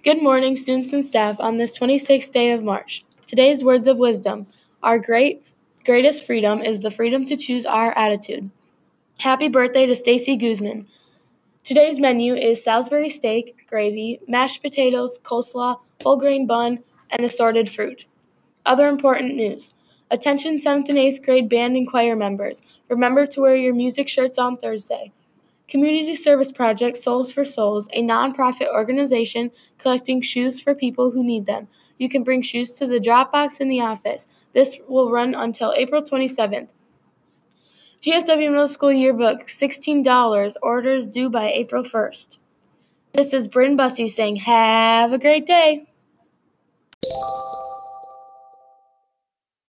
Good morning, students and staff, on this 26th day of March. Today's words of wisdom. Our greatest freedom is the freedom to choose our attitude. Happy birthday to Stacy Guzman. Today's menu is Salisbury steak, gravy, mashed potatoes, coleslaw, whole grain bun, and assorted fruit. Other important news. Attention 7th and 8th grade band and choir members. Remember to wear your music shirts on Thursday. Community Service Project Souls for Souls, a nonprofit organization collecting shoes for people who need them. You can bring shoes to the drop box in the office. This will run until April 27th. GFW Middle School Yearbook, $16, orders due by April 1st. This is Bryn Bussey saying, have a great day.